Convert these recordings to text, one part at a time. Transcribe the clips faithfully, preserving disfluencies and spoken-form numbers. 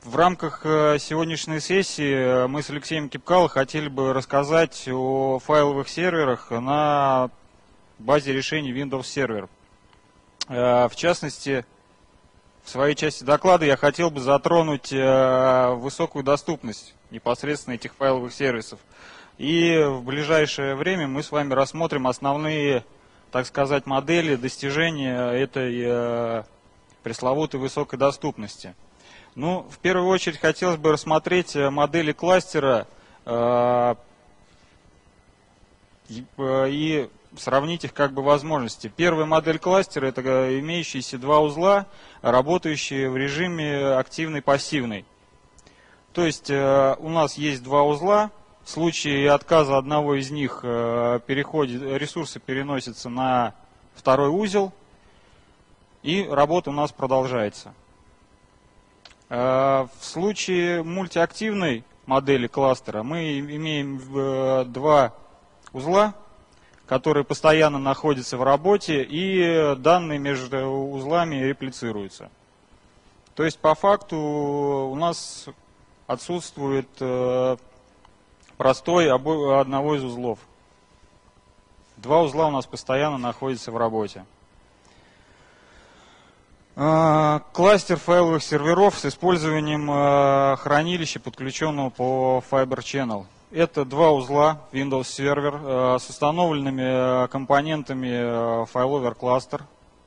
В рамках сегодняшней сессии мы с Алексеем Кипкало хотели бы рассказать о файловых серверах на базе решений Windows Server. В частности, в своей части доклада я хотел бы затронуть высокую доступность непосредственно этих файловых сервисов. И в ближайшее время мы с вами рассмотрим основные, так сказать, модели достижения этой пресловутой высокой доступности. Ну, в первую очередь хотелось бы рассмотреть модели кластера э, и сравнить их как бы возможности. Первая модель кластера – это имеющиеся два узла, работающие в режиме активный-пассивный. То есть э, у нас есть два узла. В случае отказа одного из них э, переходит, ресурсы переносятся на второй узел, и работа у нас продолжается. В случае мультиактивной модели кластера мы имеем два узла, которые постоянно находятся в работе, и данные между узлами реплицируются. То есть по факту у нас отсутствует простой одного из узлов. Два узла у нас постоянно находятся в работе. Кластер файловых серверов с использованием хранилища, подключенного по Fiber Channel. Это два узла Windows Server с установленными компонентами Failover Cluster,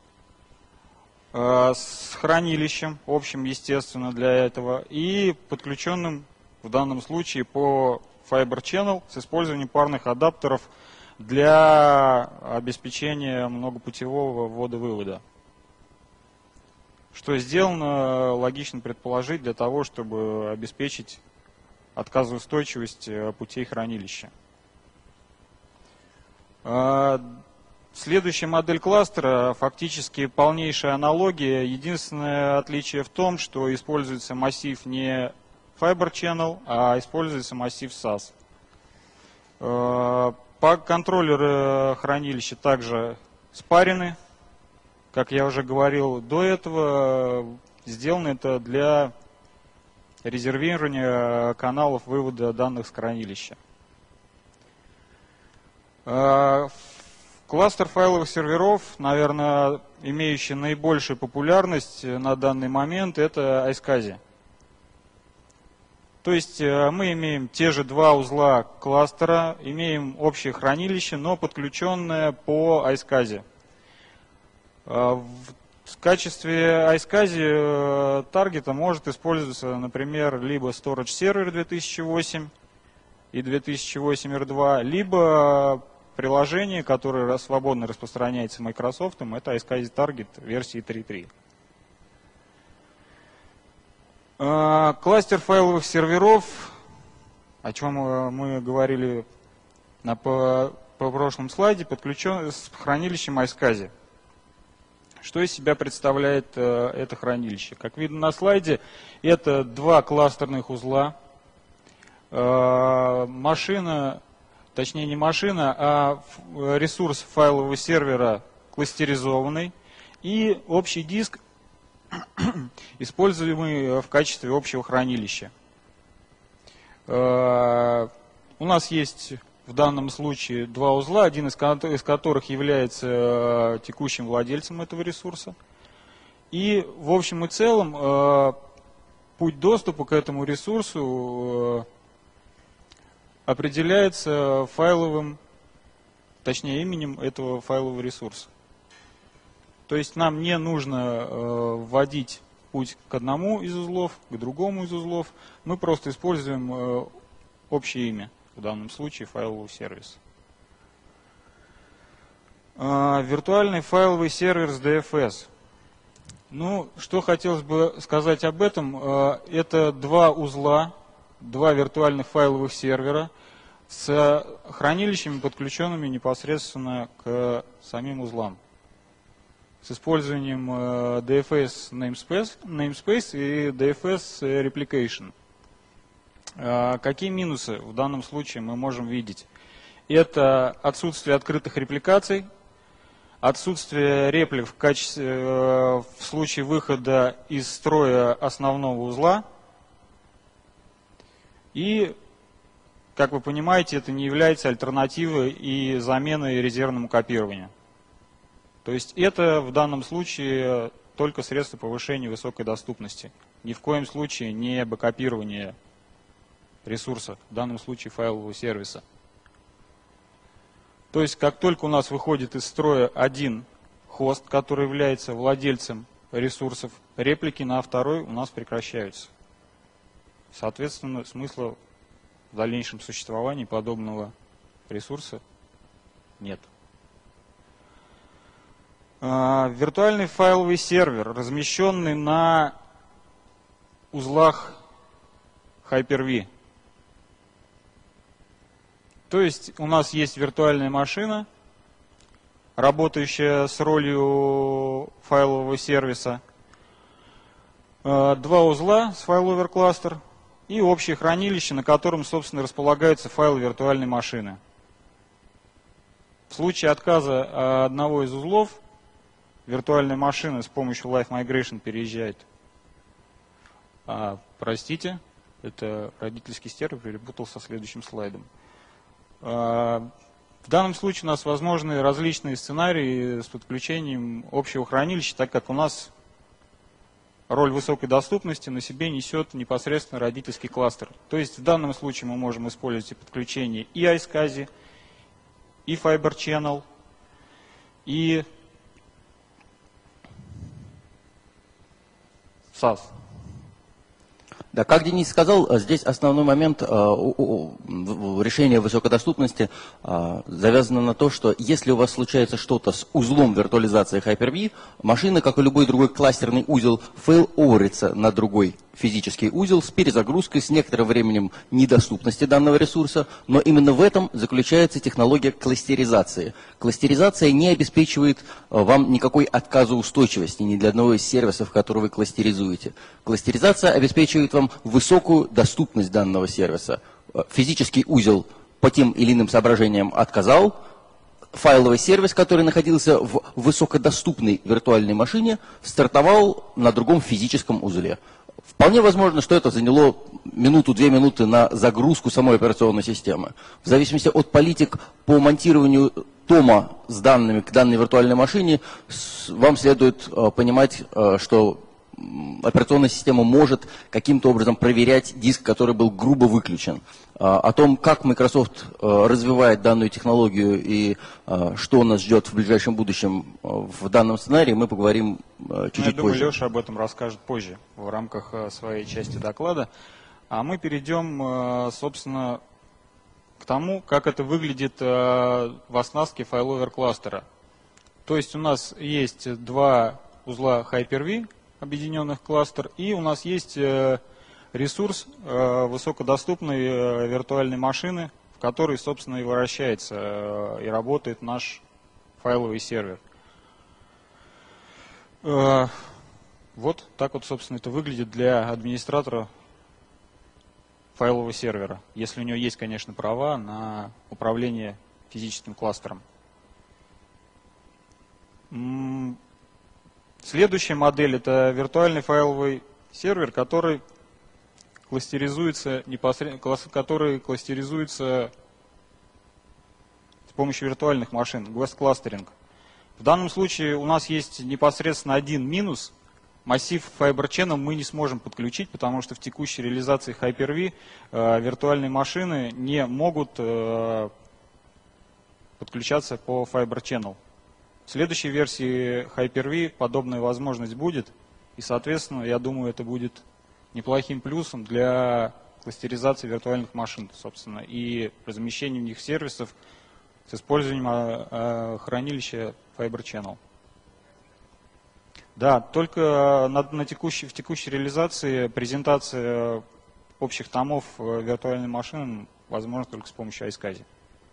с хранилищем, общим, естественно, для этого, и подключенным в данном случае по Fiber Channel с использованием парных адаптеров для обеспечения многопутевого ввода-вывода. Что сделано, логично предположить, для того, чтобы обеспечить отказоустойчивость путей хранилища. Следующая модель кластера фактически полнейшая аналогия. Единственное отличие в том, что используется массив не Fiber Channel, а используется массив сас. По контроллеры хранилища также спарены. Как я уже говорил до этого, сделано это для резервирования каналов вывода данных с хранилища. Кластер файловых серверов, наверное, имеющий наибольшую популярность на данный момент, это iSCSI. То есть мы имеем те же два узла кластера, имеем общее хранилище, но подключенное по iSCSI. В качестве iSCSI таргета может использоваться, например, либо Storage Server две тысячи восемь и две тысячи восемь эр два, либо приложение, которое свободно распространяется Microsoft, это iSCSI Target версии три точка три. Кластер файловых серверов, о чем мы говорили на, по, по прошлом слайде, подключен с хранилищем iSCSI. Что из себя представляет э, это хранилище? Как видно на слайде, это два кластерных узла. Э, машина, точнее не машина, а ресурс файлового сервера кластеризованный. И общий диск, используемый в качестве общего хранилища. Э, у нас есть в данном случае два узла, один из которых является текущим владельцем этого ресурса. И в общем и целом путь доступа к этому ресурсу определяется файловым, точнее именем этого файлового ресурса. То есть нам не нужно вводить путь к одному из узлов, к другому из узлов. Мы просто используем общее имя. В данном случае файлового сервиса. Виртуальный файловый сервер с ди эф эс. Ну, что хотелось бы сказать об этом, это два узла, два виртуальных файловых сервера с хранилищами, подключенными непосредственно к самим узлам. С использованием ди эф эс namespace, namespace и ди эф эс replication. Какие минусы в данном случае мы можем видеть? Это отсутствие открытых репликаций, отсутствие реплик в, качестве, в случае выхода из строя основного узла, И, как вы понимаете, это не является альтернативой и заменой резервному копированию. То есть это в данном случае только средство повышения высокой доступности. Ни в коем случае не бэкопирование ресурса, в данном случае файлового сервиса. То есть как только у нас выходит из строя один хост, который является владельцем ресурсов, реплики на второй у нас прекращаются. Соответственно, смысла в дальнейшем существовании подобного ресурса нет. Виртуальный файловый сервер, размещенный на узлах Hyper-V. То есть у нас есть виртуальная машина, работающая с ролью файлового сервиса, два узла с файловер кластер и общее хранилище, на котором, собственно, располагаются файлы виртуальной машины. В случае отказа одного из узлов, виртуальная машина с помощью Live Migration переезжает. А, простите, это родительский сервер перепутал со следующим слайдом. А, в данном случае у нас возможны различные сценарии с подключением общего хранилища, так как у нас роль высокой доступности на себе несет непосредственно родительский кластер. То есть в данном случае мы можем использовать и подключение и iSCSI, и Fiber Channel, и сас. Да, как Денис сказал, здесь основной момент э, решения высокодоступности э, завязано на то, что если у вас случается что-то с узлом виртуализации Hyper-V, машина, как и любой другой кластерный узел, фейл-оверится на другой физический узел с перезагрузкой, с некоторым временем недоступности данного ресурса, но именно в этом заключается технология кластеризации. Кластеризация не обеспечивает э, вам никакой отказоустойчивости ни для одного из сервисов, которые вы кластеризуете. Кластеризация обеспечивает вам высокую доступность данного сервиса. Физический узел по тем или иным соображениям отказал, файловый сервис, который находился в высокодоступной виртуальной машине, стартовал на другом физическом узле. Вполне возможно, что это заняло минуту-две минуты на загрузку самой операционной системы. В зависимости от политик по монтированию тома с данными к данной виртуальной машине, вам следует понимать, что операционная система может каким-то образом проверять диск, который был грубо выключен. О том, как Microsoft развивает данную технологию и что нас ждет в ближайшем будущем в данном сценарии, мы поговорим чуть-чуть Я думаю, позже. Леша об этом расскажет позже в рамках своей части доклада. А мы перейдем, собственно, к тому, как это выглядит в оснастке файловер кластера. То есть у нас есть два узла Hyper-V, объединенных кластер, и у нас есть ресурс высокодоступной виртуальной машины, в которой, собственно, и вращается и работает наш файловый сервер. Вот так вот, собственно, это выглядит для администратора файлового сервера, если у него есть, конечно, права на управление физическим кластером. Следующая модель – это виртуальный файловый сервер, который кластеризуется, непосредственно, который кластеризуется с помощью виртуальных машин, Guest Clustering. В данном случае у нас есть непосредственно один минус. Массив Fiber Channel мы не сможем подключить, потому что в текущей реализации Hyper-V э, виртуальные машины не могут э, подключаться по Fiber Channel. В следующей версии Hyper-V подобная возможность будет, и, соответственно, я думаю, это будет неплохим плюсом для кластеризации виртуальных машин, собственно, и размещения в них сервисов с использованием хранилища Fiber Channel. Да, только на, на текущей, в текущей реализации презентация общих томов виртуальной машины возможна только с помощью iSCSI.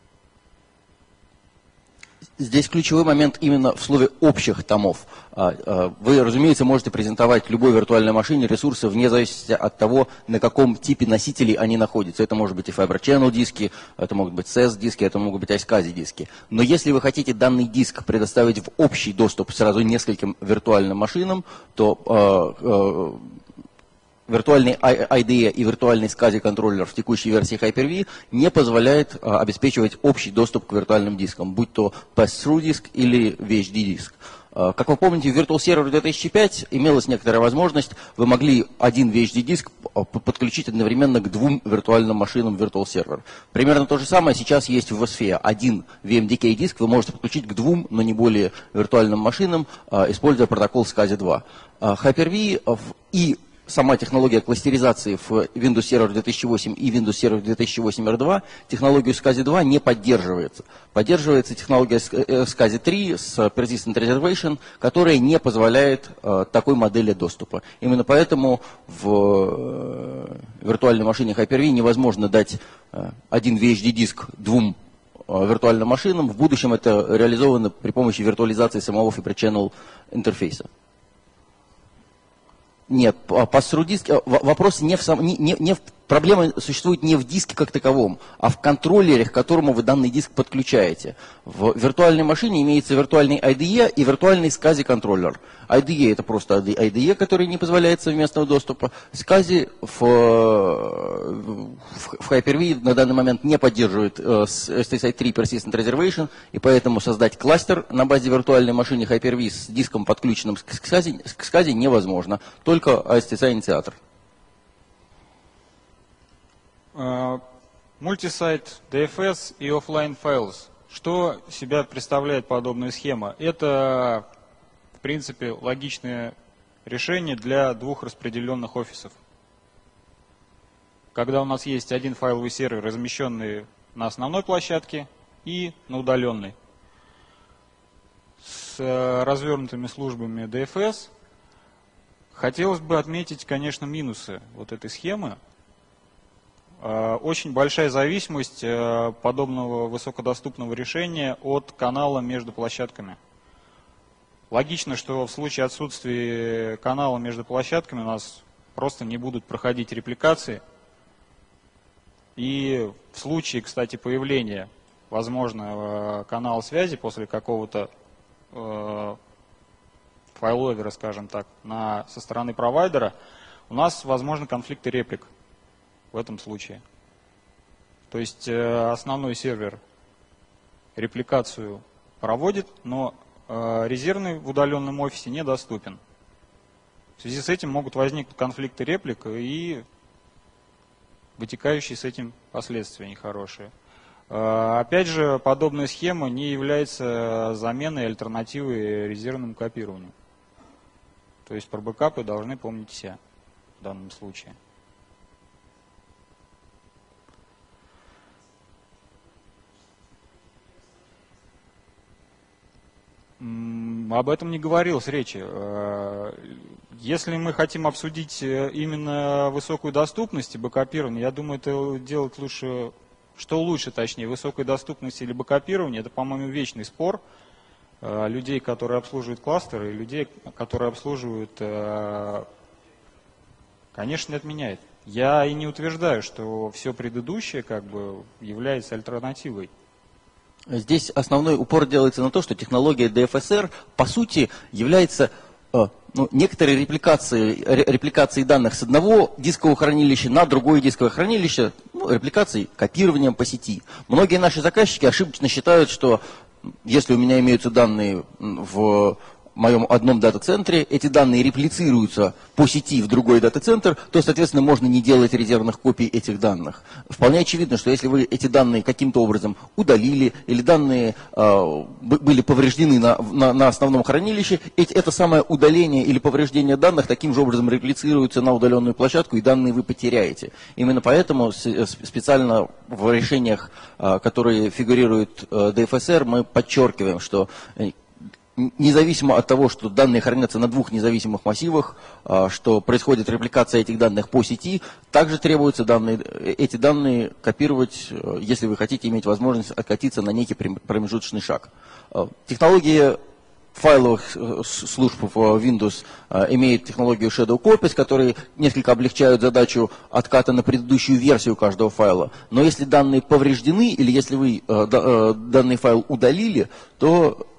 Здесь ключевой момент именно в слове «общих томов». Вы, разумеется, можете презентовать любой виртуальной машине ресурсы вне зависимости от того, на каком типе носителей они находятся. Это может быть и Fiber Channel диски, это могут быть си и эс диски, это могут быть iSCSI диски. Но если вы хотите данный диск предоставить в общий доступ сразу нескольким виртуальным машинам, то виртуальный ай ди и и виртуальный скази контроллер в текущей версии Hyper-V не позволяет а, обеспечивать общий доступ к виртуальным дискам, будь то pass-through диск или ви эйч ди диск. А, как вы помните, в Virtual Server две тысячи пять имелась некоторая возможность, вы могли один ви эйч ди диск подключить одновременно к двум виртуальным машинам Virtual Server. Примерно то же самое сейчас есть в WSFE. Один ви эм ди кей диск вы можете подключить к двум, но не более виртуальным машинам, а, используя протокол скази два. А, Hyper-V и сама технология кластеризации в Windows Server две тысячи восемь и Windows Server две тысячи восемь эр два технологию скази два не поддерживается. Поддерживается технология скази три с Persistent Reservation, которая не позволяет э, такой модели доступа. Именно поэтому в э, виртуальной машине Hyper-V невозможно дать э, один ви эйч ди диск двум э, виртуальным машинам. В будущем это реализовано при помощи виртуализации самого Fiber Channel интерфейса. Нет, pass-through диск, вопрос не в сам, не, не, не в, проблема существует не в диске как таковом, а в контроллере, к которому вы данный диск подключаете. В виртуальной машине имеется виртуальный ай ди и и виртуальный скази контроллер. ай ди и это просто ай ди и, который не позволяет совместного доступа. скази в, в, в Hyper-V на данный момент не поддерживает э, эс ти эс ай три Persistent Reservation, и поэтому создать кластер на базе виртуальной машины Hyper-V с диском, подключенным к скази, к скази невозможно. Только эс ти эс ай-инициатор. Мультисайт ди эф эс и офлайн files. Что себя представляет подобная схема? Это, в принципе, логичное решение для двух распределенных офисов. Когда у нас есть один файловый сервер, размещенный на основной площадке и на удаленной. С развернутыми службами ди эф эс хотелось бы отметить, конечно, минусы вот этой схемы. Очень большая зависимость подобного высокодоступного решения от канала между площадками. Логично, что в случае отсутствия канала между площадками у нас просто не будут проходить репликации. И в случае, кстати, появления возможного канала связи после какого-то файловера, скажем так, на, со стороны провайдера, у нас возможны конфликты реплик. В этом случае. То есть э, основной сервер репликацию проводит, но э, резервный в удаленном офисе недоступен. В связи с этим могут возникнуть конфликты реплик и вытекающие с этим последствия нехорошие. Э, опять же, подобная схема не является заменой альтернативой резервному копированию. То есть про бэкапы должны помнить все в данном случае. Об этом не говорилось речи. Если мы хотим обсудить именно высокую доступность и бэкапирование, я думаю, это делать лучше, что лучше, точнее, высокая доступность или бэкапирование, это, по-моему, вечный спор людей, которые обслуживают кластеры, и людей, которые обслуживают, конечно, не отменяет. Я и не утверждаю, что все предыдущее как бы является альтернативой. Здесь основной упор делается на то, что технология ди эф эс эр по сути является э, ну, некоторой репликацией, репликацией данных с одного дискового хранилища на другое дисковое хранилище, ну, репликацией, копированием по сети. Многие наши заказчики ошибочно считают, что если у меня имеются данные в моем одном дата-центре, эти данные реплицируются по сети в другой дата-центр, то, соответственно, можно не делать резервных копий этих данных. Вполне очевидно, что если вы эти данные каким-то образом удалили, или данные э, были повреждены на, на, на основном хранилище, эти, это самое удаление или повреждение данных таким же образом реплицируется на удаленную площадку, и данные вы потеряете. Именно поэтому специально в решениях, э, которые фигурируют э, ди эф эс эр, мы подчеркиваем, что независимо от того, что данные хранятся на двух независимых массивах, что происходит репликация этих данных по сети, также требуется данные, эти данные копировать, если вы хотите иметь возможность откатиться на некий промежуточный шаг. Технология файловых служб в Windows имеет технологию Shadow Copies, которые несколько облегчают задачу отката на предыдущую версию каждого файла. Но если данные повреждены или если вы данный файл удалили, то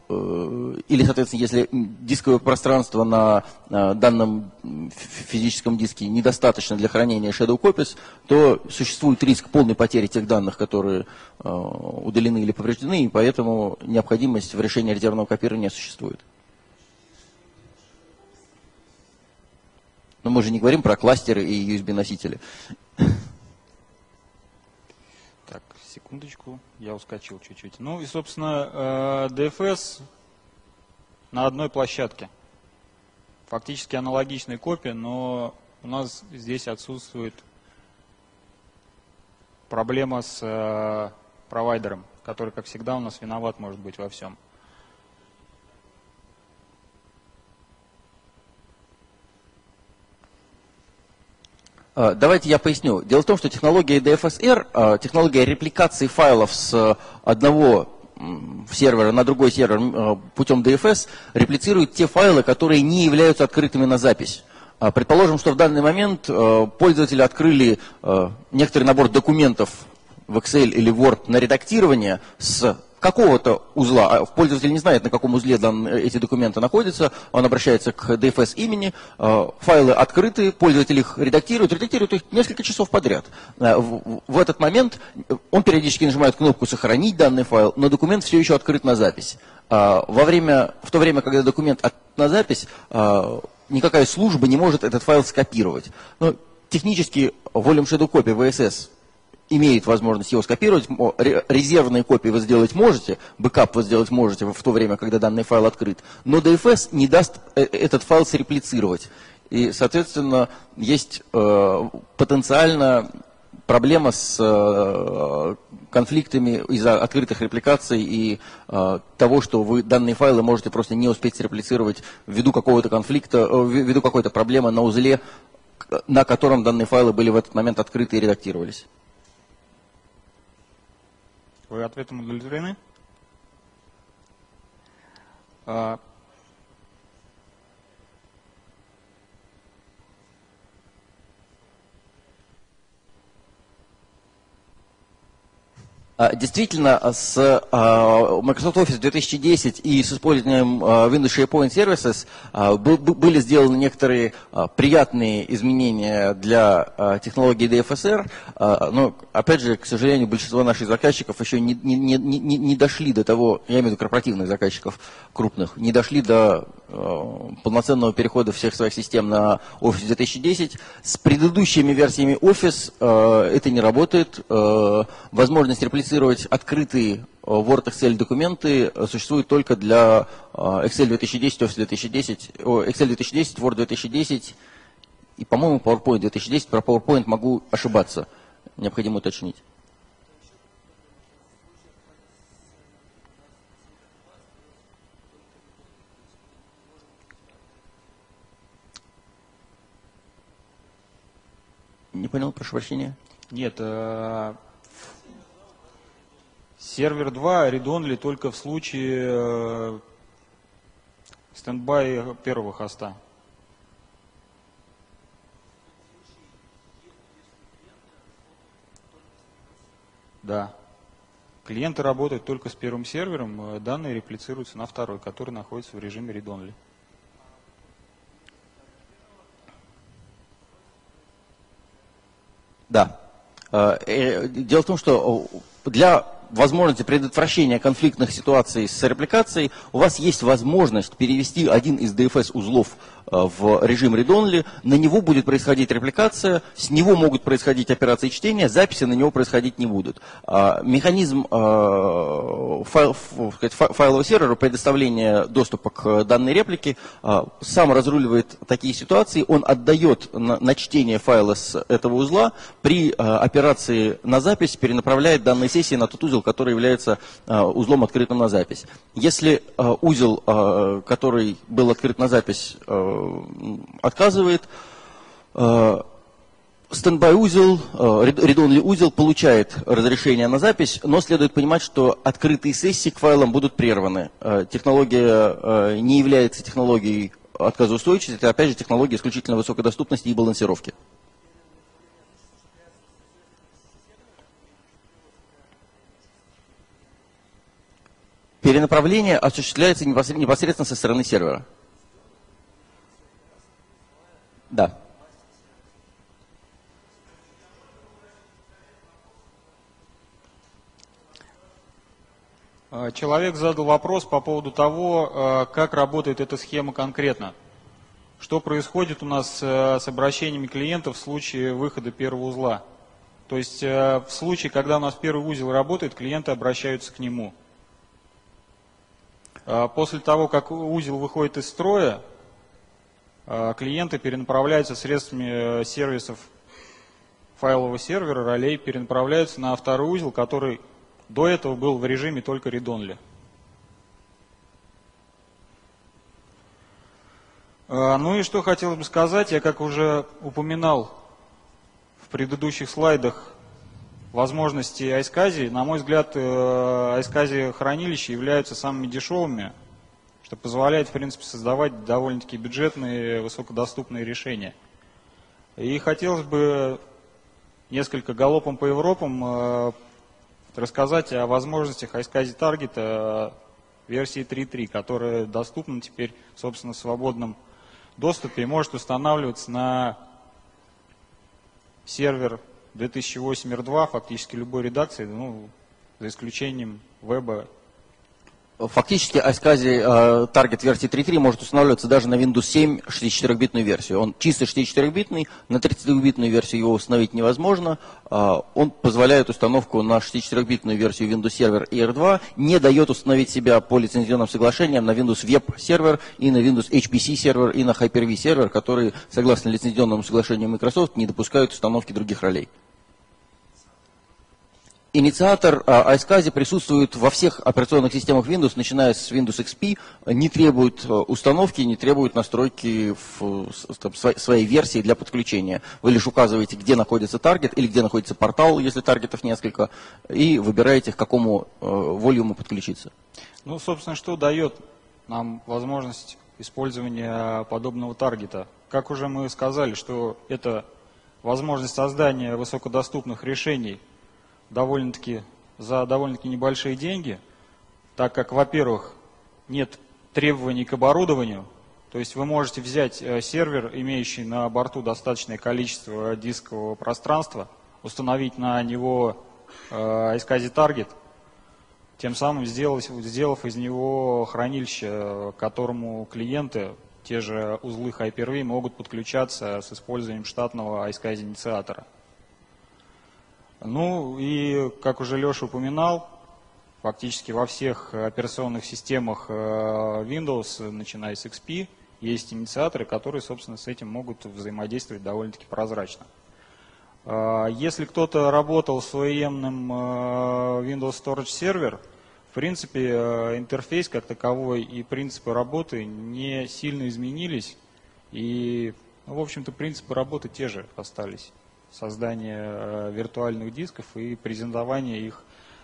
или, соответственно, если дисковое пространство на данном физическом диске недостаточно для хранения shadow copies, то существует риск полной потери тех данных, которые удалены или повреждены, и поэтому необходимость в решении резервного копирования существует. Но мы же не говорим про кластеры и ю эс би-носители. Так, секундочку, я ускочил чуть-чуть. Ну и, собственно, ди эф эс на одной площадке. Фактически аналогичная копия, но у нас здесь отсутствует проблема с провайдером, который, как всегда, у нас виноват может быть во всем. Давайте я поясню. Дело в том, что технология ди эф эс эр, технология репликации файлов с одного сервера на другой сервер путем ди эф эс, реплицирует те файлы, которые не являются открытыми на запись. Предположим, что в данный момент пользователи открыли некоторый набор документов в Excel или Word на редактирование с какого-то узла, пользователь не знает, на каком узле данные, эти документы находятся, он обращается к ди эф эс имени, файлы открыты, пользователь их редактирует, редактирует их несколько часов подряд. В, в этот момент он периодически нажимает кнопку «Сохранить данный файл», но документ все еще открыт на запись. Во время, в то время, когда документ открыт на запись, никакая служба не может этот файл скопировать. Но технически Volume Shadow Copy ви эс эс имеет возможность его скопировать, резервные копии вы сделать можете, бэкап вы сделать можете в то время, когда данный файл открыт, но ди эф эс не даст этот файл среплицировать. И, соответственно, есть э, потенциально проблема с э, конфликтами из-за открытых репликаций и э, того, что вы данные файлы можете просто не успеть среплицировать ввиду какого-то конфликта, э, ввиду какой-то проблемы на узле, на котором данные файлы были в этот момент открыты и редактировались. Вы ответом удовлетворены? Действительно, с Microsoft Office две тысячи десять и с использованием Windows SharePoint Services были сделаны некоторые приятные изменения для технологии ди эф эс эр, но, опять же, к сожалению, большинство наших заказчиков еще не, не, не, не, не дошли до того, я имею в виду корпоративных заказчиков крупных, не дошли до полноценного перехода всех своих систем на Office две тысячи десять. С предыдущими версиями Office это не работает. Возможность реплицировать открытые Word, Excel документы существует только для Excel две тысячи десять, Office две тысячи десять, Excel две тысячи десять, Word две тысячи десять и, по-моему, PowerPoint две тысячи десять. Про PowerPoint могу ошибаться. Необходимо уточнить. Не понял, прошу прощения. Нет, э, сервер два read-only только в случае э, стендбай первого хоста. Да. Клиенты работают только с первым сервером, данные реплицируются на второй, который находится в режиме read-only. Да. Дело в том, что для возможности предотвращения конфликтных ситуаций с репликацией у вас есть возможность перевести один из ди эф эс-узлов в режим read-only, на него будет происходить репликация, с него могут происходить операции чтения, записи на него происходить не будут. Механизм файл, файлового сервера предоставления доступа к данной реплике сам разруливает такие ситуации, он отдает на, на чтение файла с этого узла, при операции на запись перенаправляет данные сессии на тот узел, который является узлом, открытым на запись. Если узел, который был открыт на запись, отказывает, стендбай узел, read-only узел получает разрешение на запись, но следует понимать, что открытые сессии к файлам будут прерваны. Технология не является технологией отказоустойчивости, это опять же технология исключительно высокой доступности и балансировки. Перенаправление осуществляется непосредственно со стороны сервера. Да. Человек задал вопрос по поводу того, как работает эта схема конкретно. Что происходит у нас с обращениями клиентов в случае выхода первого узла. То есть в случае, когда у нас первый узел работает, клиенты обращаются к нему. После того, как узел выходит из строя, клиенты перенаправляются средствами сервисов файлового сервера, ролей, перенаправляются на второй узел, который до этого был в режиме только read-only. Ну и что хотелось бы сказать, я как уже упоминал в предыдущих слайдах, возможности iSCSI, на мой взгляд, iSCSI хранилища являются самыми дешевыми, что позволяет, в принципе, создавать довольно-таки бюджетные, высокодоступные решения. И хотелось бы несколько галопом по Европам рассказать о возможностях iSCSI Target версии три точка три, которая доступна теперь, собственно, в свободном доступе и может устанавливаться на сервер две тысячи восемь эр два, фактически любой редакции, ну, за исключением веба. Фактически iSCSI Target версии три точка три может устанавливаться даже на Windows семь шестидесятичетырёхбитную версию. Он чисто шестидесятичетырёхбитный, на тридцатидвухбитную версию его установить невозможно. Он позволяет установку на шестидесятичетырёхбитную версию Windows Server и эр два, не дает установить себя по лицензионным соглашениям на Windows Web Server и на Windows эйч пи си Server и на Hyper-V Server, которые, согласно лицензионному соглашению Microsoft, не допускают установки других ролей. Инициатор iSCSI присутствует во всех операционных системах Windows, начиная с Windows икс пи, не требует установки, не требует настройки в своей версии для подключения. Вы лишь указываете, где находится таргет или где находится портал, если таргетов несколько, и выбираете, к какому волюму подключиться. Ну, собственно, что дает нам возможность использования подобного таргета? Как уже мы сказали, что это возможность создания высокодоступных решений довольно-таки за довольно-таки небольшие деньги, так как, во-первых, нет требований к оборудованию, то есть вы можете взять сервер, имеющий на борту достаточное количество дискового пространства, установить на него iSCSI Target, тем самым сделав, сделав из него хранилище, к которому клиенты, те же узлы Hyper-V, могут подключаться с использованием штатного iSCSI инициатора. Ну и, как уже Леша упоминал, фактически во всех операционных системах Windows, начиная с икс пи, есть инициаторы, которые, собственно, с этим могут взаимодействовать довольно-таки прозрачно. Если кто-то работал с о и эм-ным Windows Storage Server, в принципе, интерфейс как таковой и принципы работы не сильно изменились. И, ну, в общем-то, принципы работы те же остались. Создание виртуальных дисков и презентование их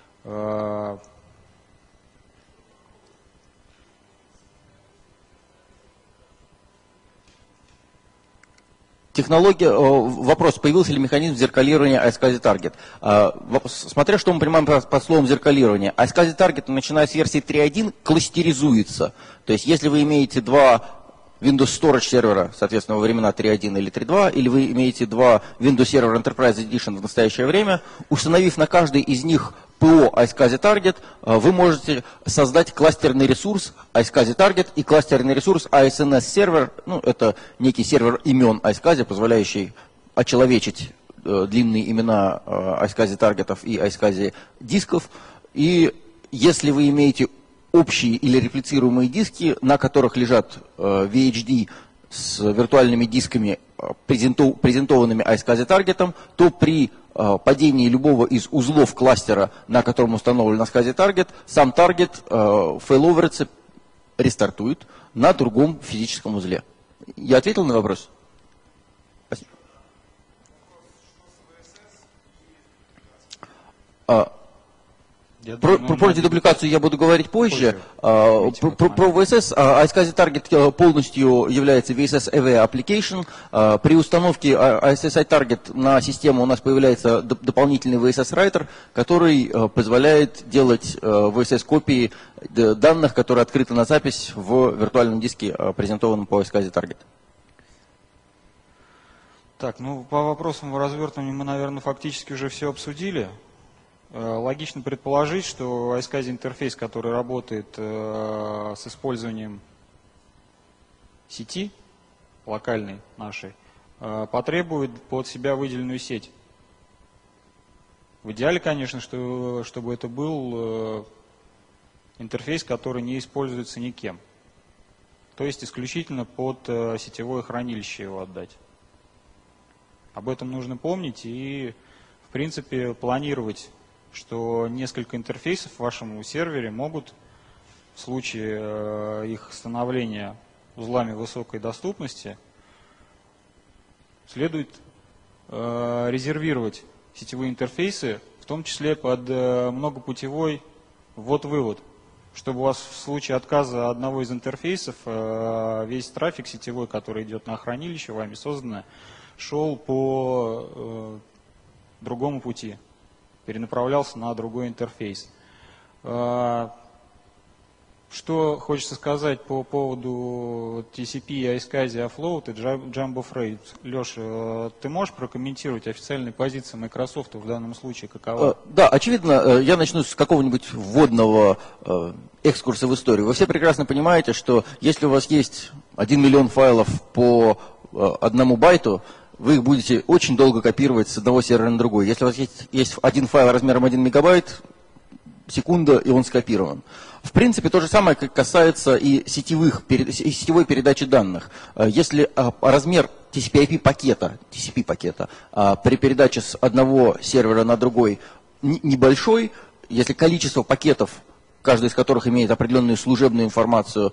Технология, вопрос, появился ли механизм зеркалирования iSCSI Target? Смотря что мы понимаем под словом зеркалирование. iSCSI Target, начиная с версии три точка один, кластеризуется. То есть, если вы имеете два Windows Storage сервера, соответственно, во времена три точка один или три точка два, или вы имеете два Windows Server Enterprise Edition в настоящее время, установив на каждый из них ПО iSCSI Target, вы можете создать кластерный ресурс iSCSI Target и кластерный ресурс эй эс эн эс сервер. Ну, это некий сервер имен iSCSI, позволяющий очеловечить длинные имена iSCSI таргетов и iSCSI дисков. И если вы имеете общие или реплицируемые диски, на которых лежат ви эйч ди с виртуальными дисками, презентованными iSCSI Target, то при падении любого из узлов кластера, на котором установлен iSCSI Target, сам таргет фейловерится, рестартует на другом физическом узле. Я ответил на вопрос? Спасибо. Я Я про, думаю, про дедубликацию я буду говорить позже. позже. А, про, про, про ви эс эс ай эс си ай Target полностью является ви эс эс и ви Application. А, при установке ай эс си ай Target на систему у нас появляется д, дополнительный ви эс эс Writer, который а, позволяет делать а, ви эс эс-копии данных, которые открыты на запись в виртуальном диске, а, презентованном по ай эс си ай Target. Так, ну по вопросам развертывания мы, наверное, фактически уже все обсудили. Логично предположить, что ай эс си ай интерфейс, который работает э, с использованием сети локальной нашей, э, потребует под себя выделенную сеть. В идеале, конечно, что, чтобы это был э, интерфейс, который не используется никем. То есть исключительно под э, сетевое хранилище его отдать. Об этом нужно помнить и, в принципе, планировать, что несколько интерфейсов в вашем сервере могут в случае э, их становления узлами высокой доступности следует э, резервировать сетевые интерфейсы, в том числе под э, многопутевой ввод-вывод, чтобы у вас в случае отказа одного из интерфейсов э, весь трафик сетевой, который идет на хранилище, вами созданное, шел по э, другому пути, перенаправлялся на другой интерфейс. Э, что хочется сказать по поводу ти си пи, ай эс си ай, Offload и Jumbo Freight. Леша, э, ты можешь прокомментировать официальные позиции Microsoft в данном случае какова? Э, да, очевидно, э, я начну с какого-нибудь вводного э, экскурса в историю. Вы все прекрасно понимаете, что если у вас есть один миллион файлов по э, одному байту, вы их будете очень долго копировать с одного сервера на другой. Если у вас есть, есть один файл размером один мегабайт, секунда, и он скопирован. В принципе, то же самое касается и, сетевых, и сетевой передачи данных. Если размер ти си пи ай пи пакета, ти си пи пакета при передаче с одного сервера на другой небольшой, если количество пакетов, каждый из которых имеет определенную служебную информацию,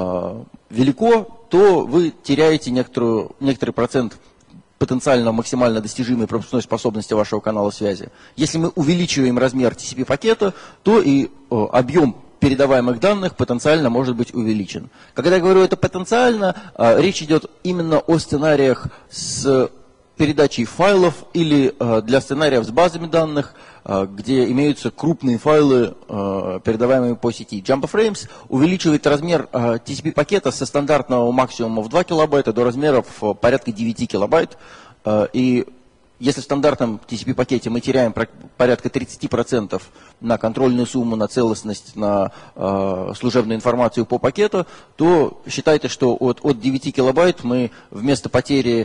велико, то вы теряете некоторую, некоторый процент потенциально максимально достижимой пропускной способности вашего канала связи. Если мы увеличиваем размер ти си пи пакета, то и о, объем передаваемых данных потенциально может быть увеличен. Когда я говорю это потенциально, э, речь идет именно о сценариях с передачей файлов или э, для сценариев с базами данных, э, где имеются крупные файлы, э, передаваемые по сети. Jumbo Frames увеличивает размер э, ти си пи пакета со стандартного максимума в два килобайта до размеров э, порядка девяти килобайт. Э, и если в стандартном ти си пи пакете мы теряем порядка тридцать процентов на контрольную сумму, на целостность, на э, служебную информацию по пакету, то считайте, что от, от девяти килобайт мы вместо потери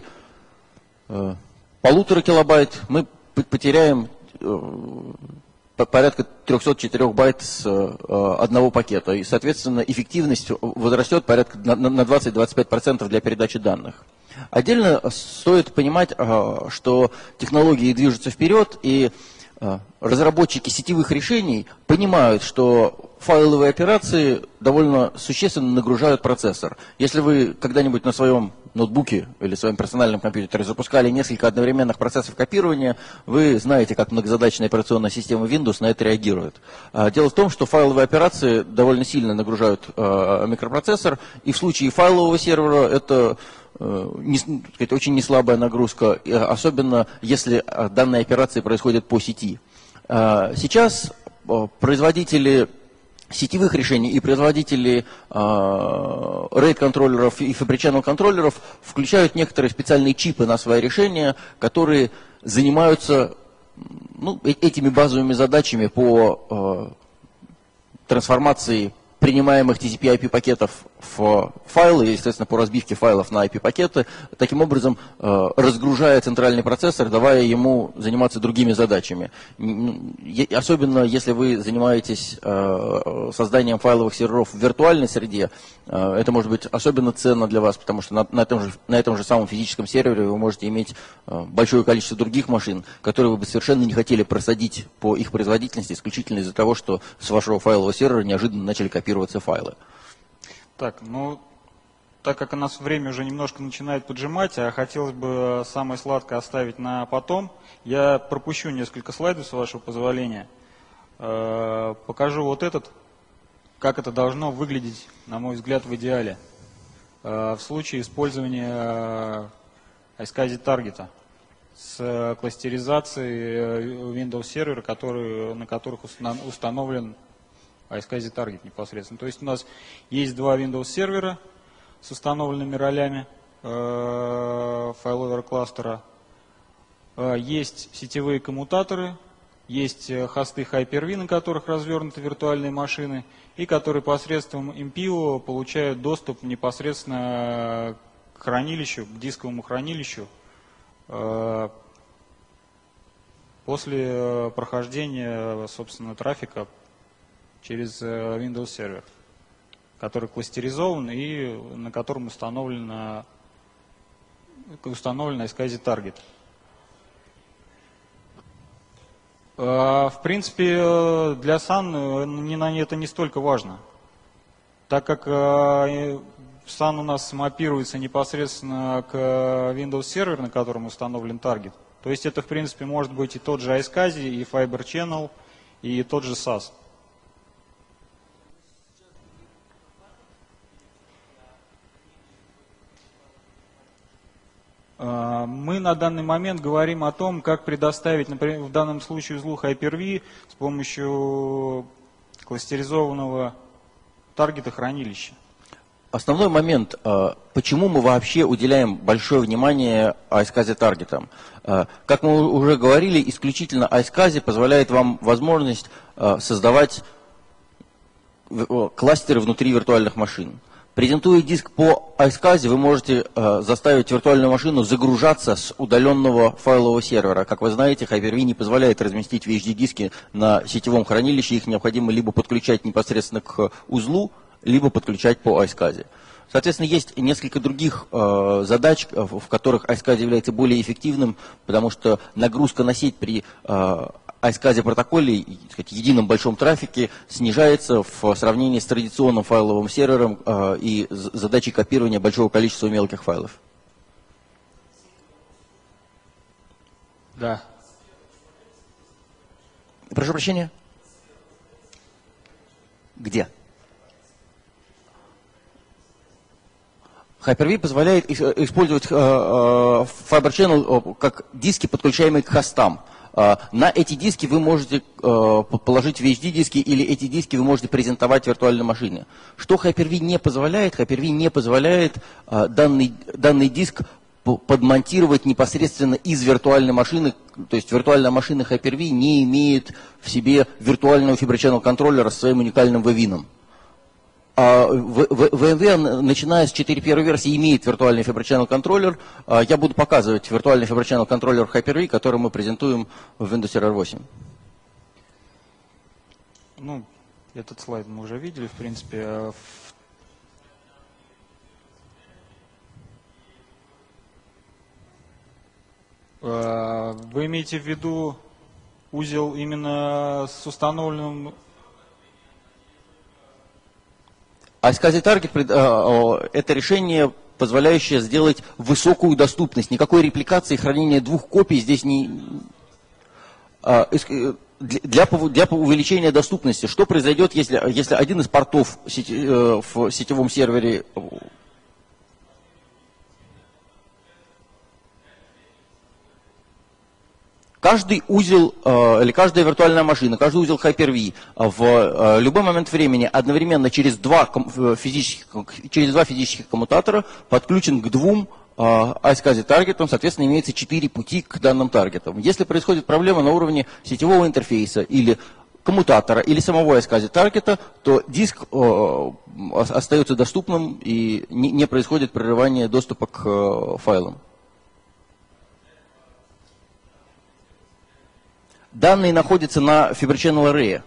э, полутора килобайт мы потеряем э, порядка трёхсот четырёх байт с э, одного пакета. И, соответственно, эффективность возрастет порядка на двадцать — двадцать пять процентов для передачи данных. Отдельно стоит понимать, что технологии движутся вперед, и разработчики сетевых решений понимают, что файловые операции довольно существенно нагружают процессор. Если вы когда-нибудь на своем ноутбуке или своем персональном компьютере запускали несколько одновременных процессов копирования, вы знаете, как многозадачная операционная система Windows на это реагирует. Дело в том, что файловые операции довольно сильно нагружают микропроцессор, и в случае файлового сервера это Не, сказать, очень неслабая нагрузка, особенно если данные операции происходят по сети. Сейчас производители сетевых решений и производители RAID-контроллеров и Fabric контроллеров включают некоторые специальные чипы на свои решения, которые занимаются ну, этими базовыми задачами по трансформации принимаемых ти си пи ай пи пакетов в файлы, и, естественно, по разбивке файлов на ай пи пакеты, таким образом э, разгружая центральный процессор, давая ему заниматься другими задачами. Особенно если вы занимаетесь э, созданием файловых серверов в виртуальной среде, э, это может быть особенно ценно для вас, потому что на, на, этом, же, на этом же самом физическом сервере вы можете иметь э, большое количество других машин, которые вы бы совершенно не хотели просадить по их производительности исключительно из-за того, что с вашего файлового сервера неожиданно начали копироваться файлы. Так, ну, так как у нас время уже немножко начинает поджимать, а хотелось бы самое сладкое оставить на потом, я пропущу несколько слайдов, с вашего позволения. Покажу вот этот, как это должно выглядеть, на мой взгляд, в идеале. В случае использования iSCSI таргета с кластеризацией Windows сервера, который, на которых установлен iSCSI таргет непосредственно. То есть у нас есть два Windows сервера с установленными ролями файловера кластера, есть сетевые коммутаторы, есть хосты Hyper-V, на которых развернуты виртуальные машины, и которые посредством эм пи о получают доступ непосредственно к хранилищу, к дисковому хранилищу после прохождения, собственно, трафика через Windows сервер, который кластеризован и на котором установлена установлен iSCSI таргет. В принципе, для сан это не столько важно, так как сан у нас мапируется непосредственно к Windows сервер, на котором установлен таргет. То есть это, в принципе, может быть и тот же iSCSI, и Fiber Channel, и тот же сас. Мы на данный момент говорим о том, как предоставить, например, в данном случае узлу Hyper-V с помощью кластеризованного таргета хранилища. Основной момент, почему мы вообще уделяем большое внимание iSCSI таргетам. Как мы уже говорили, исключительно iSCSI позволяет вам возможность создавать кластеры внутри виртуальных машин. Презентуя диск по iSCSI, вы можете э, заставить виртуальную машину загружаться с удаленного файлового сервера. Как вы знаете, Hyper-V не позволяет разместить ви эйч ди-диски на сетевом хранилище. Их необходимо либо подключать непосредственно к узлу, либо подключать по iSCSI. Соответственно, есть несколько других э, задач, в которых iSCSI является более эффективным, потому что нагрузка на сеть при э, iSCSI протоколе, так сказать, едином большом трафике снижается в сравнении с традиционным файловым сервером э, и задачей копирования большого количества мелких файлов. Да. Прошу прощения. Где? Hyper-V позволяет использовать э, э, Fiber Channel как диски, подключаемые к хостам. На эти диски вы можете положить ви эйч ди-диски, или эти диски вы можете презентовать в виртуальной машине. Что Hyper-V не позволяет? Hyper-V не позволяет данный, данный диск подмонтировать непосредственно из виртуальной машины. То есть виртуальная машина Hyper-V не имеет в себе виртуального Fiber Channel контроллера с своим уникальным ви-вином. ви эм ви, начиная с четыре точка один версии, имеет виртуальный Fiber Channel контроллер. Я буду показывать виртуальный Fiber Channel контроллер Hyper-V, который мы презентуем в Windows Server восемь. Ну, этот слайд мы уже видели, в принципе. Вы имеете в виду узел именно с установленным... iSCSI Target – это решение, позволяющее сделать высокую доступность. Никакой репликации, хранения двух копий здесь не... Для, для увеличения доступности. Что произойдет, если, если один из портов сети, в сетевом сервере... Каждый узел э, или каждая виртуальная машина, каждый узел Hyper-V в э, любой момент времени одновременно через два физических, через два физических коммутатора подключен к двум э, iSCSI таргетам, соответственно, имеется четыре пути к данным таргетам. Если происходит проблема на уровне сетевого интерфейса или коммутатора, или самого iSCSI таргета, то диск э, остается доступным и не, не происходит прерывания доступа к э, файлам. Данные находятся на Fiber Channel Array.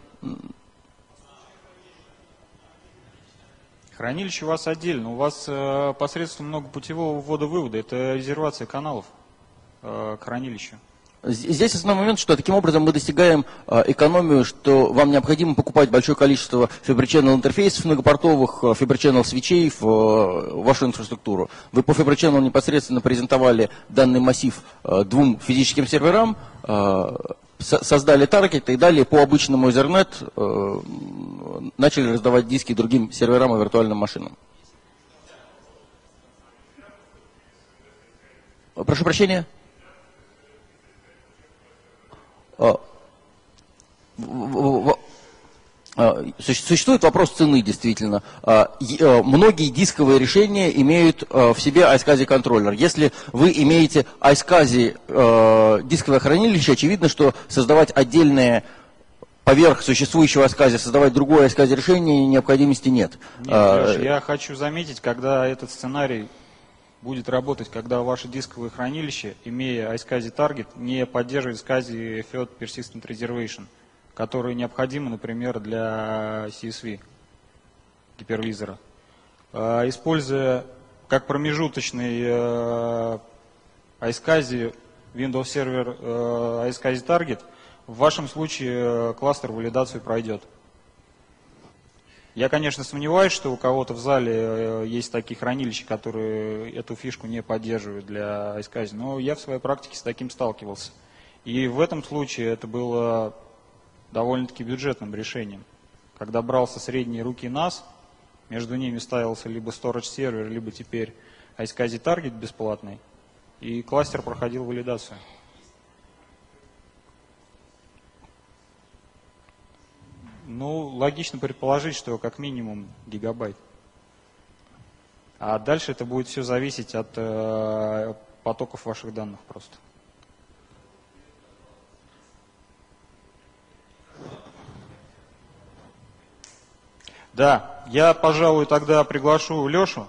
Хранилище у вас отдельно. У вас э, посредством многопутевого ввода-вывода. Это резервация каналов э, к хранилищу. Здесь основной момент, что таким образом мы достигаем э, экономию, что вам необходимо покупать большое количество Fiber Channel интерфейсов многопортовых, Fiber Channel свечей в э, вашу инфраструктуру. Вы по Fiber Channel непосредственно презентовали данный массив э, двум физическим серверам, э, создали таргет и далее по обычному Ethernet э, начали раздавать диски другим серверам и виртуальным машинам. Прошу прощения. Существует вопрос цены, действительно. Многие дисковые решения имеют в себе iSCSI контроллер. Если вы имеете iSCSI дисковое хранилище, очевидно, что создавать отдельное поверх существующего iSCSI, создавать другое iSCSI решение необходимости нет. Нет, Леш, я хочу заметить, когда этот сценарий будет работать, когда ваше дисковое хранилище, имея iSCSI Target, не поддерживает SCSI Third Persistent Reservation, которые необходимы, например, для си эс ви, гипервизора. Используя как промежуточный iSCSI Windows Server iSCSI Target, в вашем случае кластер валидацию пройдет. Я, конечно, сомневаюсь, что у кого-то в зале есть такие хранилища, которые эту фишку не поддерживают для iSCSI, но я в своей практике с таким сталкивался. И в этом случае это было довольно-таки бюджетным решением. Когда брался средние руки нас, между ними ставился либо Storage сервер, либо теперь iSCSI Target бесплатный, и кластер проходил валидацию. Ну, логично предположить, что как минимум гигабайт. А дальше это будет все зависеть от э, потоков ваших данных просто. Да, я, пожалуй, тогда приглашу Лешу.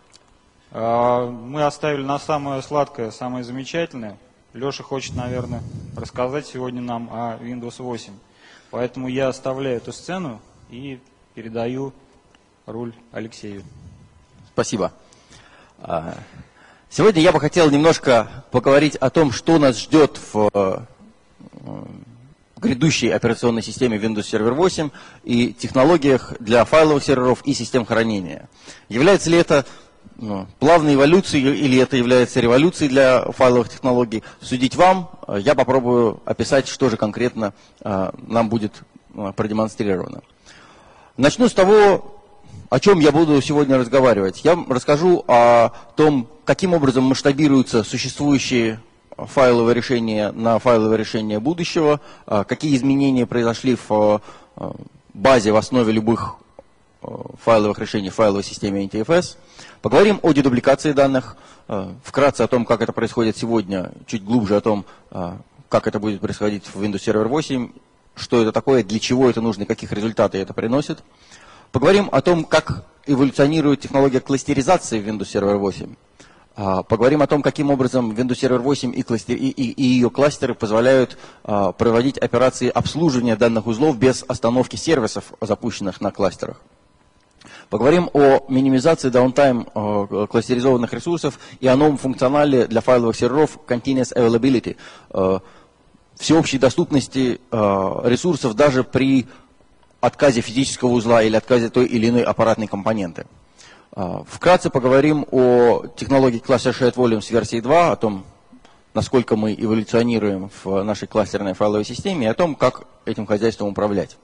Мы оставили на самое сладкое, самое замечательное. Леша хочет, наверное, рассказать сегодня нам о Windows восемь. Поэтому я оставляю эту сцену и передаю руль Алексею. Спасибо. Сегодня я бы хотел немножко поговорить о том, что нас ждет в грядущей операционной системе Windows Server восемь и технологиях для файловых серверов и систем хранения. Является ли это ну, плавной эволюцией или это является революцией для файловых технологий? Судить вам. Я попробую описать, что же конкретно э, нам будет э, продемонстрировано. Начну с того, о чем я буду сегодня разговаривать. Я расскажу о том, каким образом масштабируются существующие файловые решения на файловые решения будущего, какие изменения произошли в базе, в основе любых файловых решений в файловой системе эн ти эф эс. Поговорим о дедубликации данных, вкратце о том, как это происходит сегодня, чуть глубже о том, как это будет происходить в Windows Server восемь, что это такое, для чего это нужно, каких результатов это приносит. Поговорим о том, как эволюционирует технология кластеризации в Windows Server восемь. Поговорим о том, каким образом Windows Server восемь и, кластер, и, и, и ее кластеры позволяют а, проводить операции обслуживания данных узлов без остановки сервисов, запущенных на кластерах. Поговорим о минимизации даунтайм а, кластеризованных ресурсов и о новом функционале для файловых серверов Continuous Availability, а, всеобщей доступности а, ресурсов даже при отказе физического узла или отказе той или иной аппаратной компоненты. Вкратце поговорим о технологии Cluster Shared Volume с версии два, о том, насколько мы эволюционируем в нашей кластерной файловой системе и о том, как этим хозяйством управлять.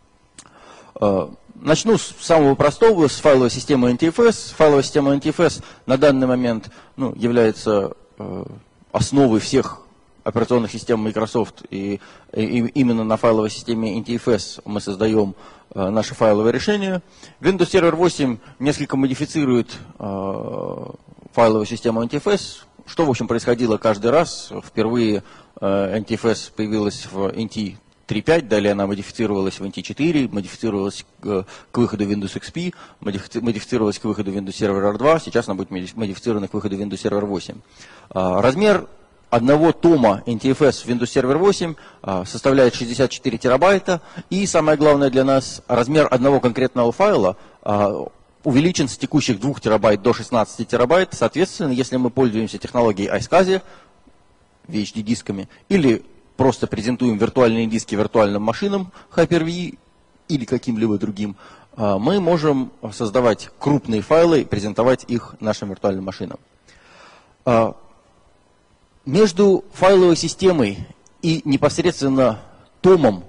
Начну с самого простого, с файловой системы эн ти эф эс. Файловая система эн ти эф эс на данный момент ну, является основой всех операционных систем Microsoft, и, и именно на файловой системе эн ти эф эс мы создаем э, наши файловые решения. Windows Server восемь несколько модифицирует э, файловую систему эн ти эф эс, что, в общем, происходило каждый раз. Впервые э, эн ти эф эс появилась в эн ти три точка пять, далее она модифицировалась в эн ти четыре, модифицировалась к, к выходу Windows икс пи, модифицировалась к выходу Windows Server ар два, сейчас она будет модифицирована к выходу Windows Server восемь. Э, размер одного тома эн ти эф эс в Windows Server восемь а, составляет шестьдесят четыре терабайта. И самое главное для нас, размер одного конкретного файла а, увеличен с текущих двух терабайт до шестнадцати терабайт. Соответственно, если мы пользуемся технологией iSCSI, ви эйч ди-дисками, или просто презентуем виртуальные диски виртуальным машинам Hyper-V или каким-либо другим, а, мы можем создавать крупные файлы и презентовать их нашим виртуальным машинам. А, Между файловой системой и непосредственно томом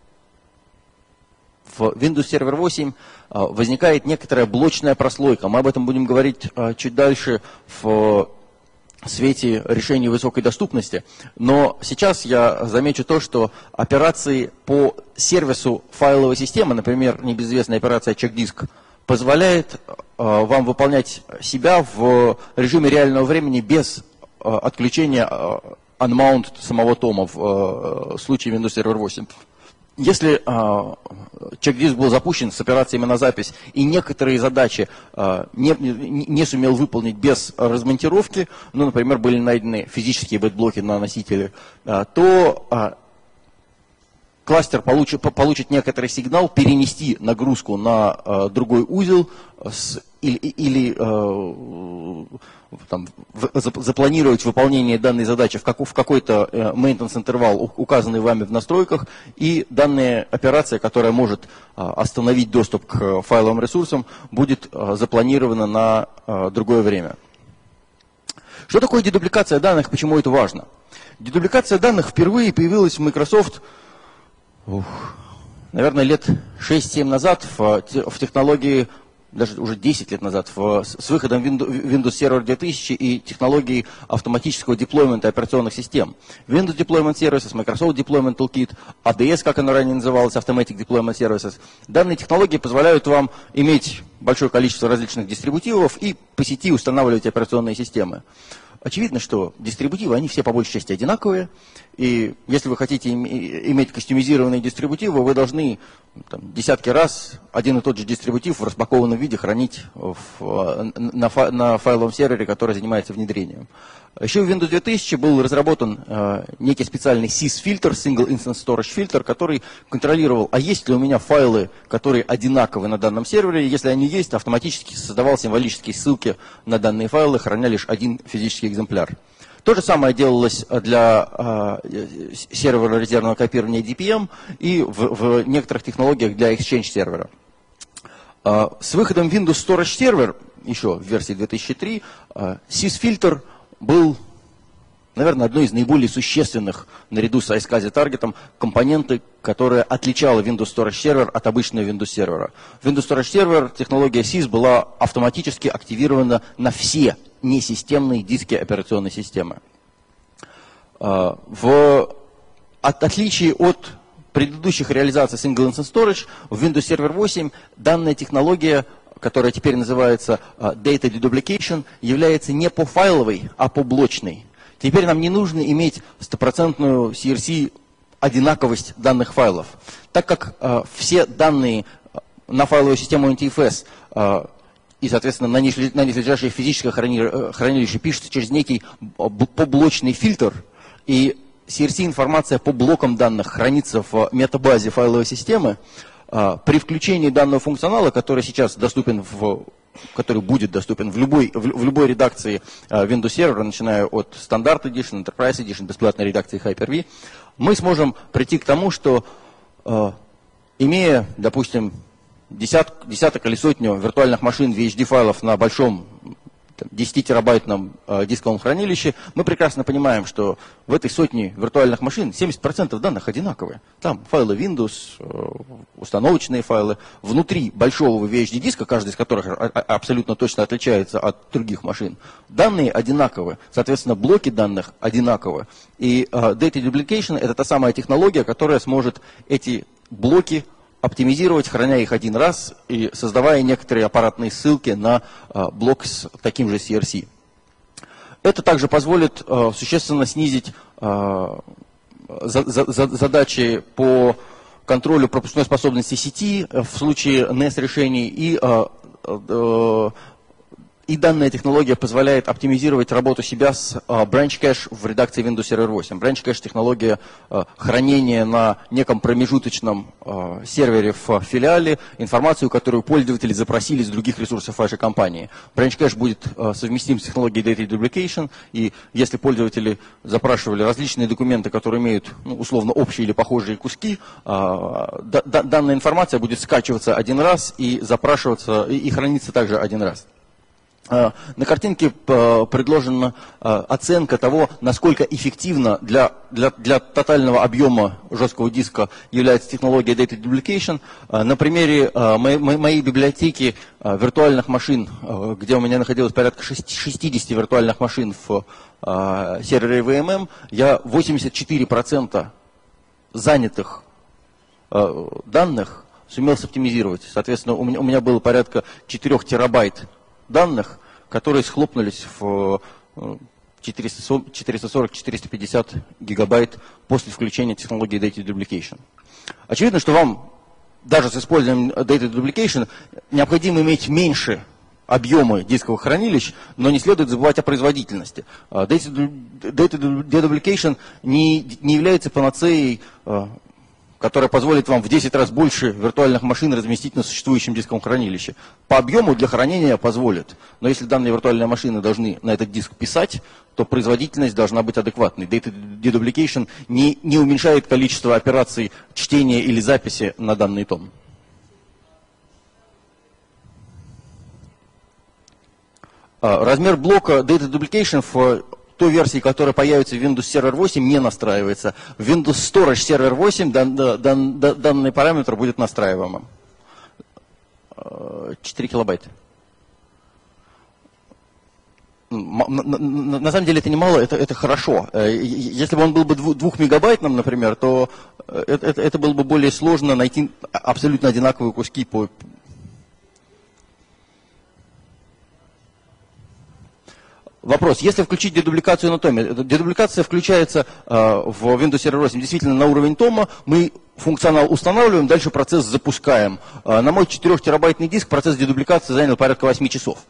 в Windows Server восемь возникает некоторая блочная прослойка. Мы об этом будем говорить чуть дальше в свете решений высокой доступности. Но сейчас я замечу то, что операции по сервису файловой системы, например, небезызвестная операция checkdisk, позволяет вам выполнять себя в режиме реального времени без отключения unmount самого тома в случае Windows Server восемь. Если э, чек-диск был запущен с операциями на запись и некоторые задачи э, не, не сумел выполнить без размонтировки, ну, например, были найдены физические бэт-блоки на носителе, э, то э, кластер получит, получит некоторый сигнал перенести нагрузку на э, другой узел с, или, или э, там, в, запланировать выполнение данной задачи в, как, в какой-то э, maintenance интервал, указанный вами в настройках, и данная операция, которая может э, остановить доступ к файловым ресурсам, будет э, запланирована на э, другое время. Что такое дедубликация данных, почему это важно? Дедубликация данных впервые появилась в Microsoft, ух, наверное, лет шесть-семь назад в, в технологии, даже уже десять лет назад, в, с выходом Windows Server две тысячи и технологией автоматического деплоймента операционных систем. Windows Deployment Services, Microsoft Deployment Toolkit, эй ди эс, как оно ранее называлось, Automatic Deployment Services. Данные технологии позволяют вам иметь большое количество различных дистрибутивов и по сети устанавливать операционные системы. Очевидно, что дистрибутивы, они все по большей части одинаковые, и если вы хотите иметь кастомизированные дистрибутивы, вы должны там, десятки раз один и тот же дистрибутив в распакованном виде хранить в, на, фа, на файловом сервере, который занимается внедрением. Еще в Windows две тысячи был разработан э, некий специальный сис-фильтр, Single Instance Storage Filter, который контролировал, а есть ли у меня файлы, которые одинаковы на данном сервере. Если они есть, автоматически создавал символические ссылки на данные файлы, храня лишь один физический экземпляр. То же самое делалось для э, сервера резервного копирования ди пи эм и в, в некоторых технологиях для Exchange сервера. Э, с выходом Windows Storage Server, еще в версии две тысячи три, э, сис-фильтр был, наверное, одной из наиболее существенных, наряду с iSCSI таргетом, компоненты, которые отличала Windows Storage Server от обычного Windows сервера. В Windows Storage Server технология сис была автоматически активирована на все несистемные диски операционной системы. В от, отличие от предыдущих реализаций Single Instance Storage, в Windows Server восемь данная технология, которая теперь называется Data Deduplication, является не по файловой, а по блочной. Теперь нам не нужно иметь стопроцентную си ар си одинаковость данных файлов. Так как э, все данные на файловую систему эн ти эф эс э, и, соответственно, на них, на них лежащее физическое храни, хранилище пишется через некий поблочный фильтр, и си ар си-информация по блокам данных хранится в метабазе файловой системы, э, при включении данного функционала, который сейчас доступен в который будет доступен в любой, в, в любой редакции uh, Windows Server, начиная от Standard Edition, Enterprise Edition, бесплатной редакции Hyper-V, мы сможем прийти к тому, что, uh, имея, допустим, десят, десяток или сотню виртуальных машин ви эйч ди файлов на большом десятитерабайтном э, дисковом хранилище, мы прекрасно понимаем, что в этой сотне виртуальных машин семьдесят процентов данных одинаковые. Там файлы Windows, э, установочные файлы. Внутри большого ви эйч ди диска, каждый из которых абсолютно точно отличается от других машин, данные одинаковы. Соответственно, блоки данных одинаковы. И э, Data Deduplication – это та самая технология, которая сможет эти блоки оптимизировать, храня их один раз и создавая некоторые аппаратные ссылки на э, блок с таким же си ар си. Это также позволит э, существенно снизить э, за, за, задачи по контролю пропускной способности сети в случае эн и эс-решений, и, э, э, и данная технология позволяет оптимизировать работу себя с э, Branch Cache в редакции Windows Server восемь. Branch Cache – технология э, хранения на неком промежуточном э, сервере в филиале информацию, которую пользователи запросили с других ресурсов вашей компании. Branch Cache будет э, совместим с технологией Data Deduplication, и если пользователи запрашивали различные документы, которые имеют ну, условно общие или похожие куски, э, да, данная информация будет скачиваться один раз и запрашиваться и, и храниться также один раз. На картинке предложена оценка того, насколько эффективно для, для, для тотального объема жесткого диска является технология Data Duplication. На примере моей, моей библиотеки виртуальных машин, где у меня находилось порядка шестидесяти виртуальных машин в сервере ви эм эм, я восемьдесят четыре процента занятых данных сумел соптимизировать. Соответственно, у меня, у меня было порядка четырёх терабайт данных, которые схлопнулись в четыреста сорок — четыреста пятьдесят гигабайт после включения технологии Data Duplication. Очевидно, что вам даже с использованием Data Duplication необходимо иметь меньше объемы дисковых хранилищ, но не следует забывать о производительности. Data Duplication не, не является панацеей, которая позволит вам в десять раз больше виртуальных машин разместить на существующем дисковом хранилище. По объему для хранения позволит, но если данные виртуальные машины должны на этот диск писать, то производительность должна быть адекватной. Data Deduplication не, не уменьшает количество операций чтения или записи на данный том. Размер блока Data Duplication в той версии, которая появится в Windows Server восемь, не настраивается. В Windows Storage Server восемь дан, дан, дан, данный параметр будет настраиваемым. четыре килобайта. На, на, на самом деле это немало, это, это хорошо. Если бы он был бы двухмегабайтным, например, то это, это, это было бы более сложно найти абсолютно одинаковые куски по... Вопрос. Если включить дедубликацию на томе, дедубликация включается э, в Windows Server восемь действительно на уровень тома, мы функционал устанавливаем, дальше процесс запускаем. Э, на мой четырёхтерабайтный диск процесс дедубликации занял порядка восьми часов.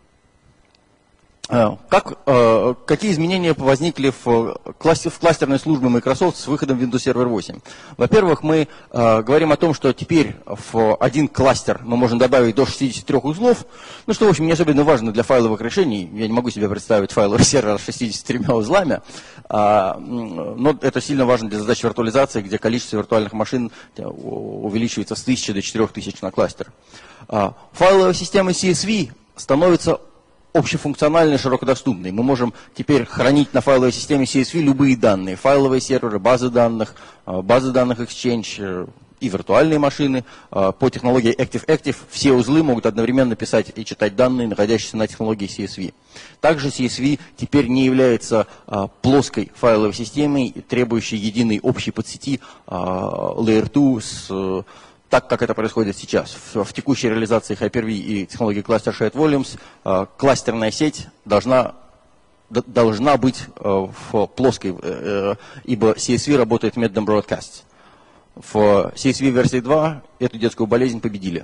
Э, как, э, какие изменения возникли в, классе, в кластерной службе Microsoft с выходом Windows Server восемь? Во-первых, мы э, говорим о том, что теперь в один кластер мы можем добавить до шестидесяти трёх узлов, ну что, в общем, не особенно важно для файловых решений. Я не могу себе представить файловый сервер с шестьюдесятью тремя узлами, а, но это сильно важно для задач виртуализации, где количество виртуальных машин увеличивается с тысячи до четырёх тысяч на кластер. А, файловая система си эс ви становится общефункциональной, широкодоступной. Мы можем теперь хранить на файловой системе си эс ви любые данные. Файловые серверы, базы данных, базы данных Exchange и виртуальные машины. По технологии Active-Active все узлы могут одновременно писать и читать данные, находящиеся на технологии си эс ви. Также си эс ви теперь не является плоской файловой системой, требующей единой общей подсети Layer два с... Так, как это происходит сейчас. В, в текущей реализации Hyper-V и технологии Cluster Shared Volumes э, кластерная сеть должна, д, должна быть э, в плоской, э, ибо си эс ви работает методом Broadcast. В си эс ви версии два эту детскую болезнь победили.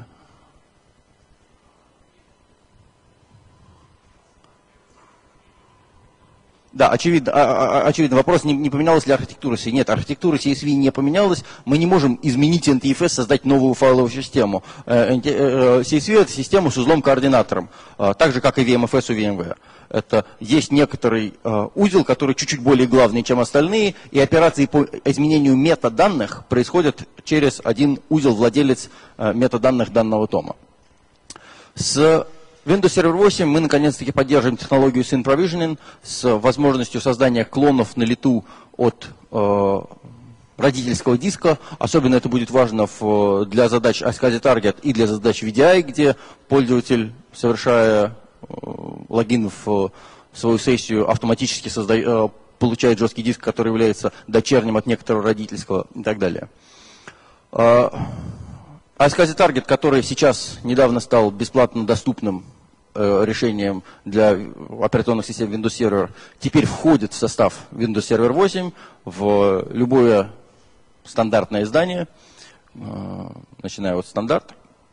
Да, очевидно, очевидно вопрос, не, не поменялась ли архитектура си. Нет, архитектура си эс ви не поменялась. Мы не можем изменить эн ти эф эс, создать новую файловую систему. си эс ви – это система с узлом-координатором, так же, как и ви эм эф эс у ви эм вэр. Это есть некоторый узел, который чуть-чуть более главный, чем остальные, и операции по изменению метаданных происходят через один узел, владелец метаданных данного тома. С Windows Server восемь мы наконец-таки поддерживаем технологию Sync Provisioning с возможностью создания клонов на лету от э, родительского диска. Особенно это будет важно в, для задач iSCSI Target и для задач ви ди ай, где пользователь, совершая э, логин в свою сессию, автоматически созда, э, получает жесткий диск, который является дочерним от некоторого родительского и так далее. Э, iSCSI Target, который сейчас недавно стал бесплатно доступным решением для операционных систем Windows Server, теперь входит в состав Windows Server восемь, в любое стандартное издание, начиная от стандарта,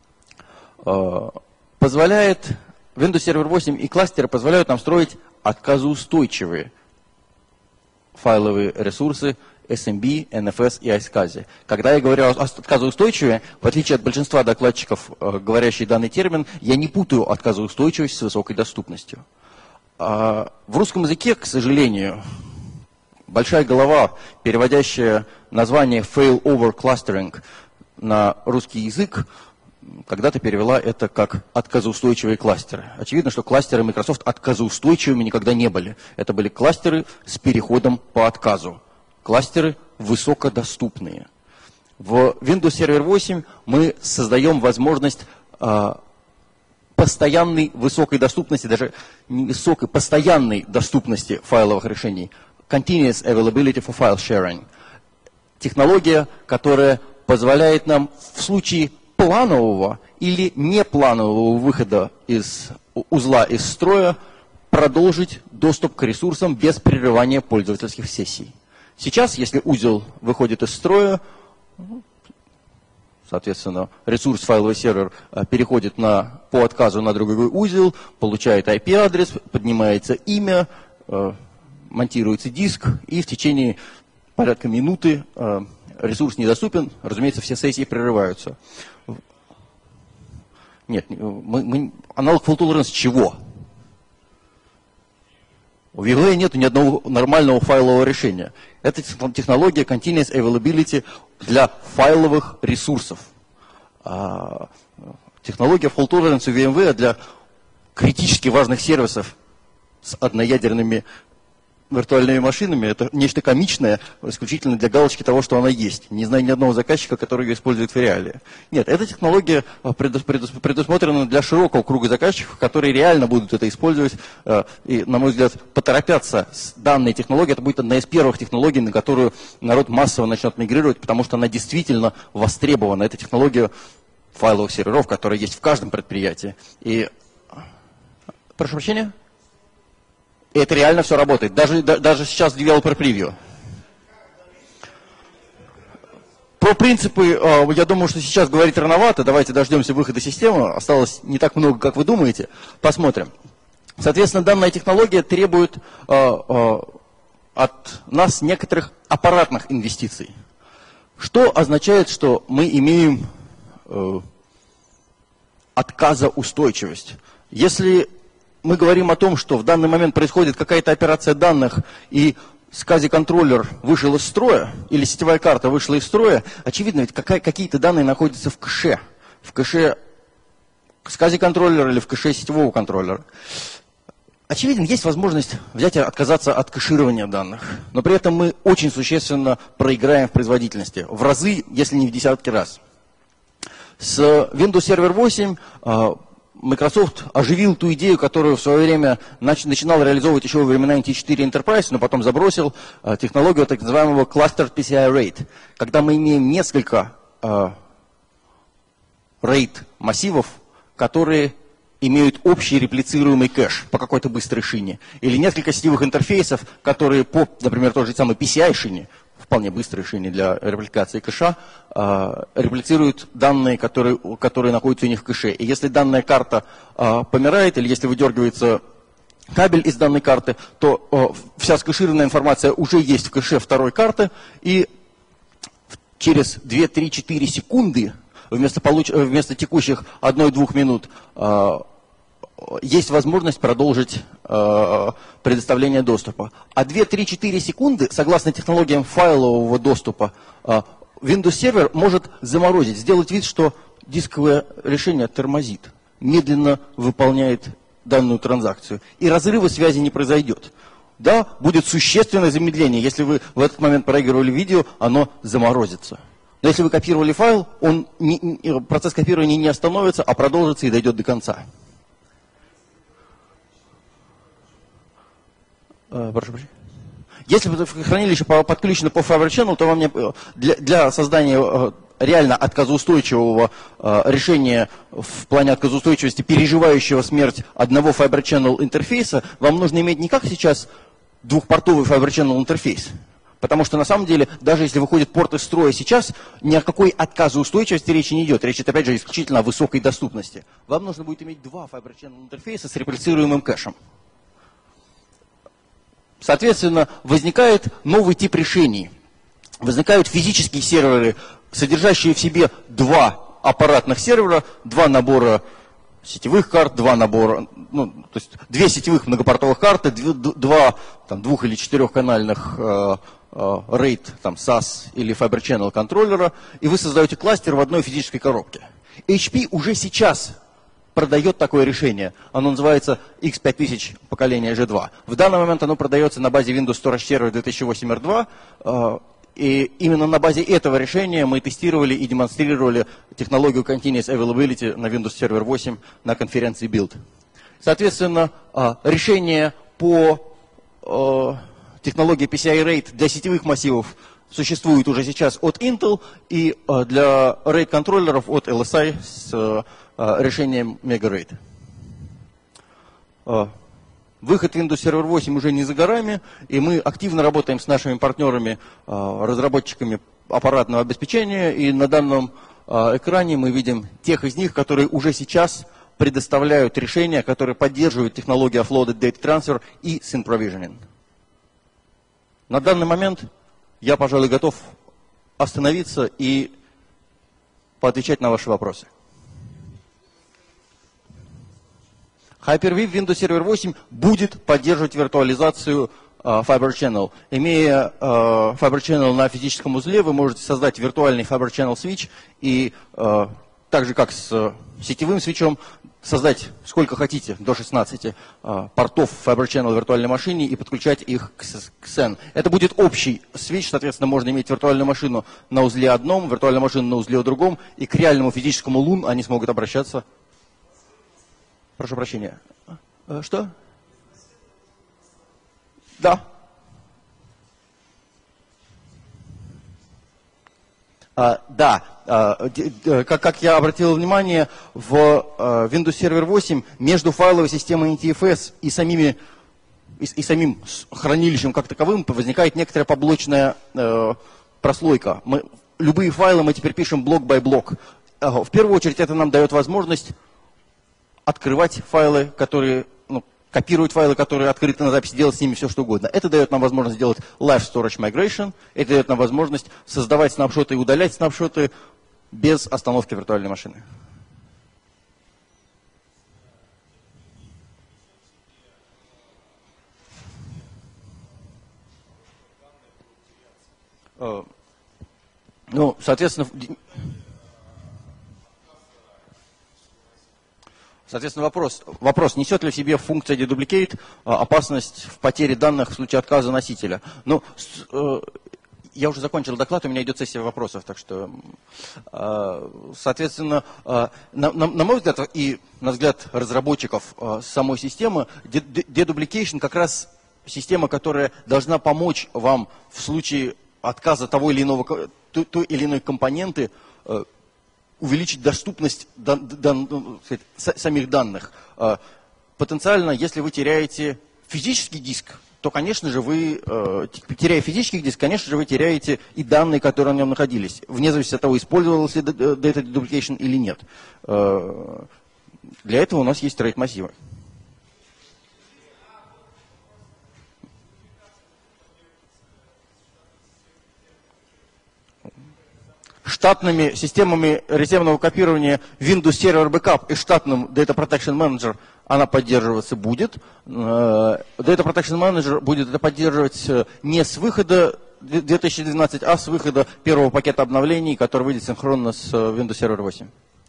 позволяет, Windows Server восемь и кластеры позволяют нам строить отказоустойчивые файловые ресурсы эс эм би, эн эф эс и iSCSI. Когда я говорю о отказоустойчиве, в отличие от большинства докладчиков, говорящих данный термин, я не путаю отказоустойчивость с высокой доступностью. В русском языке, к сожалению, большая голова, переводящая название Failover Clustering на русский язык, когда-то перевела это как отказоустойчивые кластеры. Очевидно, что кластеры Microsoft отказоустойчивыми никогда не были. Это были кластеры с переходом по отказу. Кластеры высокодоступные. В Windows Server восемь мы создаем возможность э, постоянной высокой доступности, даже не высокой, постоянной доступности файловых решений. Continuous Availability for File Sharing. Технология, которая позволяет нам в случае планового или непланового выхода из узла из строя продолжить доступ к ресурсам без прерывания пользовательских сессий. Сейчас, если узел выходит из строя, соответственно, ресурс файловый сервер переходит на, по отказу на другой узел, получает ай пи-адрес, поднимается имя, монтируется диск, и в течение порядка минуты ресурс недоступен, разумеется, все сессии прерываются. Нет, мы, мы, аналог fault tolerance чего? У ви эл эй нет ни одного нормального файлового решения. Это технология Continuous Availability для файловых ресурсов. А технология fault tolerance у ви эм ви для критически важных сервисов с одноядерными виртуальными машинами — это нечто комичное, исключительно для галочки того, что она есть. Не знаю ни одного заказчика, который ее использует в реале. Нет, эта технология предусмотрена для широкого круга заказчиков, которые реально будут это использовать. И, на мой взгляд, поторопятся с данной технологией. Это будет одна из первых технологий, на которую народ массово начнет мигрировать, потому что она действительно востребована. Это технология файловых серверов, которая есть в каждом предприятии. И... Прошу прощения? И это реально все работает. Даже, да, даже сейчас Developer Preview. Про принципы, э, я думаю, что сейчас говорить рановато. Давайте дождемся выхода системы. Осталось не так много, как вы думаете. Посмотрим. Соответственно, данная технология требует э, э, от нас некоторых аппаратных инвестиций. Что означает, что мы имеем э, отказоустойчивость? Если мы говорим о том, что в данный момент происходит какая-то операция данных, и скази-контроллер вышел из строя, или сетевая карта вышла из строя, очевидно, ведь какие-то данные находятся в кэше. В кэше скази-контроллера или в кэше сетевого контроллера. Очевидно, есть возможность взять и отказаться от кэширования данных, но при этом мы очень существенно проиграем в производительности. В разы, если не в десятки раз. С Windows Server восемь... Microsoft оживил ту идею, которую в свое время начинал реализовывать еще во времена эн ти четыре Enterprise, но потом забросил э, технологию так называемого Cluster пи си ай RAID. Когда мы имеем несколько э, RAID массивов, которые имеют общий реплицируемый кэш по какой-то быстрой шине, или несколько сетевых интерфейсов, которые по, например, той же самой пи си ай шине, вполне быстрой шине для репликации кэша, э, реплицируют данные, которые, которые находятся у них в кэше. И если данная карта э, помирает, или если выдергивается кабель из данной карты, то э, вся скэшированная информация уже есть в кэше второй карты, и через две, три, четыре секунды вместо, получ... вместо текущих одной-двух минут э, есть возможность продолжить э, предоставление доступа. А две, три, четыре секунды, согласно технологиям файлового доступа, э, Windows Server может заморозить, сделать вид, что дисковое решение тормозит, медленно выполняет данную транзакцию. И разрыва связи не произойдет. Да, будет существенное замедление. Если вы в этот момент проигрывали видео, оно заморозится. Но если вы копировали файл, он не, процесс копирования не остановится, а продолжится и дойдет до конца. Прошу прощения. Если хранилище подключено по Fiber Channel, то вам не, для, для создания реально отказоустойчивого решения в плане отказоустойчивости, переживающего смерть одного Fiber Channel интерфейса, вам нужно иметь не как сейчас двухпортовый Fiber Channel интерфейс. Потому что на самом деле, даже если выходит порт из строя сейчас, ни о какой отказоустойчивости речи не идет. Речь идет, опять же, исключительно о высокой доступности. Вам нужно будет иметь два Fiber Channel интерфейса с реплицируемым кэшем. Соответственно, возникает новый тип решений. Возникают физические серверы, содержащие в себе два аппаратных сервера, два набора сетевых карт, два набора, ну, то есть две сетевых многопортовых карты, два там, двух- или четырехканальных э, э, RAID, там, сас или Fiber Channel контроллера, и вы создаете кластер в одной физической коробке. эйч пи уже сейчас продает такое решение. Оно называется икс пять тысяч поколения джи два. В данный момент оно продается на базе Windows Storage Server две тысячи восемь эр два. И именно на базе этого решения мы тестировали и демонстрировали технологию Continuous Availability на Windows Server восемь на конференции Build. Соответственно, решение по технологии пи си ай RAID для сетевых массивов существует уже сейчас от Intel, и для RAID-контроллеров от эл эс ай с решением MegaRAID. Выход Windows Server восемь уже не за горами, и мы активно работаем с нашими партнерами, разработчиками аппаратного обеспечения, и на данном экране мы видим тех из них, которые уже сейчас предоставляют решения, которые поддерживают технологию Offloaded Data Transfer и Sync Provisioning. На данный момент я, пожалуй, готов остановиться и поотвечать на ваши вопросы. Hyper-V в Windows Server восемь будет поддерживать виртуализацию uh, Fiber Channel. Имея uh, Fiber Channel на физическом узле, вы можете создать виртуальный Fiber Channel Switch и uh, так же, как с uh, сетевым свитчом, создать сколько хотите, до шестнадцати uh, портов Fiber Channel в виртуальной машине и подключать их к, к сен. Это будет общий свитч, соответственно, можно иметь виртуальную машину на узле одном, виртуальную машину на узле другом, и к реальному физическому лун они смогут обращаться. Прошу прощения. Что? Да. А, да. А, как, как я обратил внимание, в а, Windows Server восемь между файловой системой эн ти эф эс и, самими, и, и самим хранилищем как таковым возникает некоторая поблочная э, прослойка. Мы, любые файлы мы теперь пишем блок by блок. В первую очередь это нам дает возможность открывать файлы, которые, ну, копировать файлы, которые открыты на записи, делать с ними все, что угодно. Это дает нам возможность сделать Live Storage Migration, это дает нам возможность создавать снапшоты и удалять снапшоты без остановки виртуальной машины. Ну, соответственно... Соответственно, вопрос, вопрос, несет ли в себе функция Deduplicate опасность в потере данных в случае отказа носителя? Ну, с, э, я уже закончил доклад, у меня идет сессия вопросов, так что, э, соответственно, э, на, на, на мой взгляд и на взгляд разработчиков э, самой системы, Deduplication как раз система, которая должна помочь вам в случае отказа того или иного, той, той или иной компоненты, э, увеличить доступность дан, дан, ну, сказать, самих данных. Потенциально, если вы теряете физический диск, то, конечно же, вы, теряя физический диск, конечно же, вы теряете и данные, которые на нем находились, вне зависимости от того, использовался ли Data Deduplication или нет. Для этого у нас есть RAID массивы. Штатными системами резервного копирования Windows Server Backup и штатным Data Protection Manager она поддерживаться будет. Data Protection Manager будет это поддерживать не с выхода две тысячи двенадцать, а с выхода первого пакета обновлений, который выйдет синхронно с Windows Server восемь.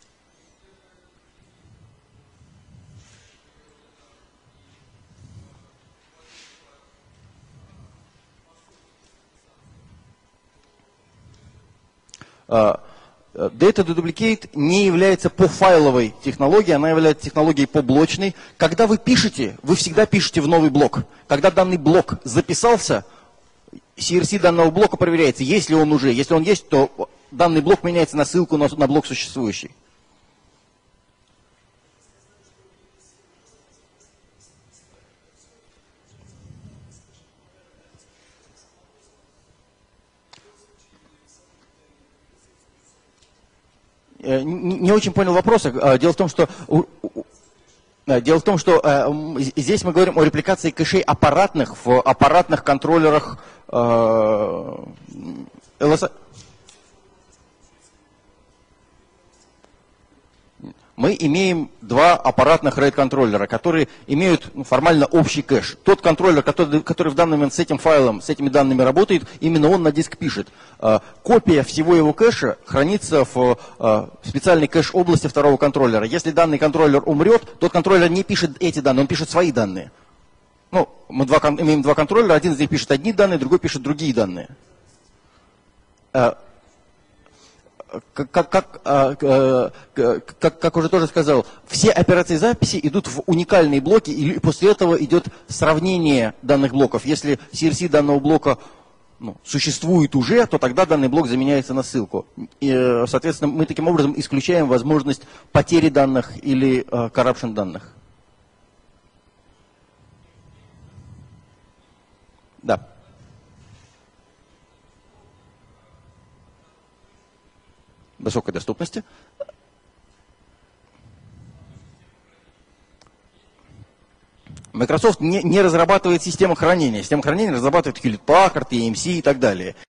Data Deduplicate не является пофайловой технологией, она является технологией поблочной. Когда вы пишете, вы всегда пишете в новый блок. Когда данный блок записался, си эр си данного блока проверяется, есть ли он уже. Если он есть, то данный блок меняется на ссылку на, на блок существующий. Не, не очень понял вопроса. Дело в том, что дело в том, что здесь мы говорим о репликации кэшей аппаратных в аппаратных контроллерах эл эс ай. Мы мы имеем два аппаратных RAID-контроллера, которые имеют ну, формально общий кэш. Тот контроллер, который, который в данный момент с этим файлом, с этими данными работает, именно он на диск пишет. Копия всего его кэша хранится в специальной кэш-области второго контроллера. Если данный контроллер умрет, тот контроллер не пишет эти данные, он пишет свои данные. Ну, мы два, имеем два контроллера, один из них пишет одни данные, другой пишет другие данные. Как, как, как, как, как уже тоже сказал, все операции записи идут в уникальные блоки, и после этого идет сравнение данных блоков. Если си эр си данного блока ну, существует уже, то тогда данный блок заменяется на ссылку. И, соответственно, мы таким образом исключаем возможность потери данных или corruption данных. Да. Высокой доступности. Microsoft не, не разрабатывает систему хранения. Систему хранения разрабатывает Hewlett Packard, и эй эм си и так далее.